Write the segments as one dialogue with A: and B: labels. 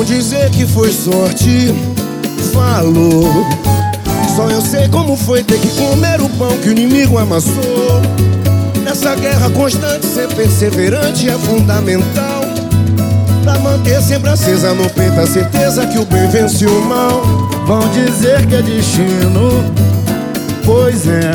A: dizer que foi sorte, falou. Só eu sei como foi ter que comer o pão que o inimigo amassou. Nessa guerra constante, ser perseverante é fundamental, pra manter sempre acesa no peito a certeza que o bem vence o mal.
B: Vão dizer que é destino, pois é.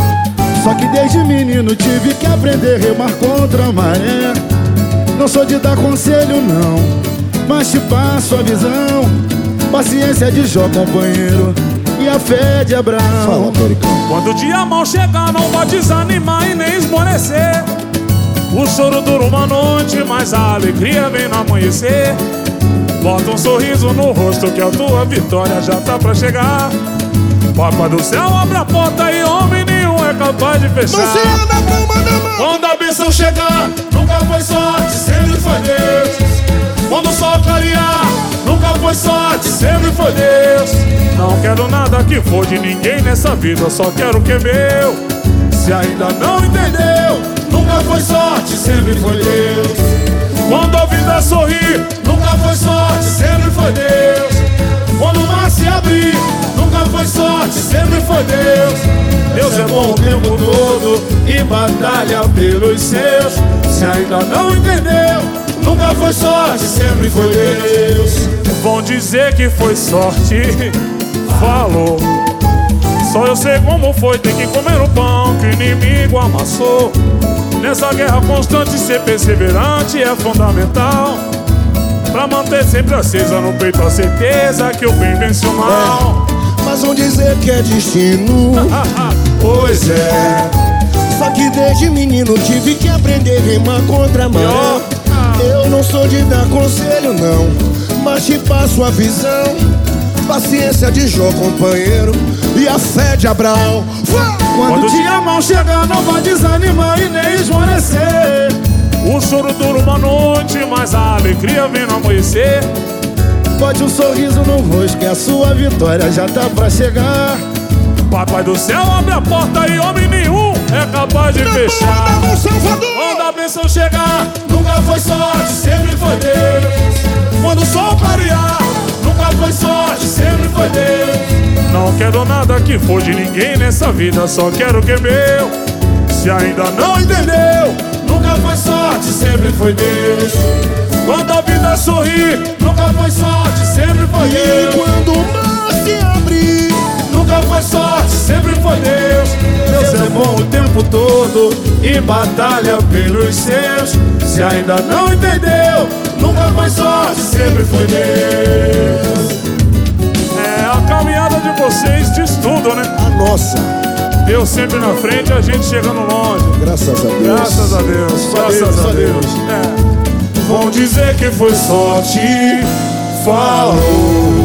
B: Só que desde menino tive que aprender a remar contra a maré. Não sou de dar conselho não, mas te passo a visão. Paciência de Jó, companheiro, e a fé de Abraão.
A: Fala, Pericão.
C: Quando o dia mal chegar, não pode desanimar e nem esmorecer. O choro dura uma noite, mas a alegria vem no amanhecer. Bota um sorriso no rosto que a tua vitória já tá pra chegar. Papai do céu abre a porta e homem nenhum é capaz de fechar.
A: Mãozinha na palma da mão.
C: Quando a bênção chegar, nunca foi sorte, sempre foi Deus. Quando o sol clarear, nunca foi sorte, sempre foi Deus. Não quero nada que for de ninguém nessa vida, só quero o que é meu. Se ainda não entendeu, nunca foi sorte, sempre foi Deus. Quando a vida sorrir, nunca foi sorte, sempre foi Deus. Quando o mar se abrir, nunca foi sorte, sempre foi Deus. Deus é bom o tempo todo e batalha pelos seus. Se ainda não entendeu, nunca foi sorte, sempre foi Deus. Vão dizer que foi sorte, falou. Só eu sei como foi ter que comer o pão que o inimigo amassou. Nessa guerra constante, ser perseverante é fundamental, pra manter sempre acesa no peito a certeza que o bem vence o mal.
A: Mas vão dizer que é destino, pois é. Só que desde menino tive que aprender a remar contra a maré. Eu não sou de dar conselho não, mas te passo a visão. Paciência de Jó, companheiro, e a fé de Abraão.
B: Quando o dia mal chegar, não vai desanimar e nem esmorecer.
C: O choro dura uma noite, mas a alegria vem no amanhecer.
B: Bote um sorriso no rosto que a sua vitória já tá pra chegar.
C: Papai do céu abre a porta e homem nenhum é capaz de fechar. Quando a bênção chegar, nunca foi sorte, sempre foi Deus. Quando o sol clarear, nunca foi sorte, sempre foi Deus. Não quero nada que for de ninguém nessa vida, só quero o que é meu. Se ainda não entendeu, nunca foi sorte, sempre foi Deus. Quando a vida sorrir, nunca foi sorte, sempre foi Deus.
A: E quando o mar se abrir,
C: nunca foi sorte, sempre foi Deus. Deus é bom o tempo todo e batalha pelos seus. Se ainda não entendeu, nunca foi sorte, sempre foi Deus. É, a caminhada de vocês diz tudo, né?
A: a nossa,
C: Deus sempre na frente, a gente chegando longe.
A: graças a Deus.
C: Graças a Deus, graças a Deus. É. Vão dizer que foi sorte, falou.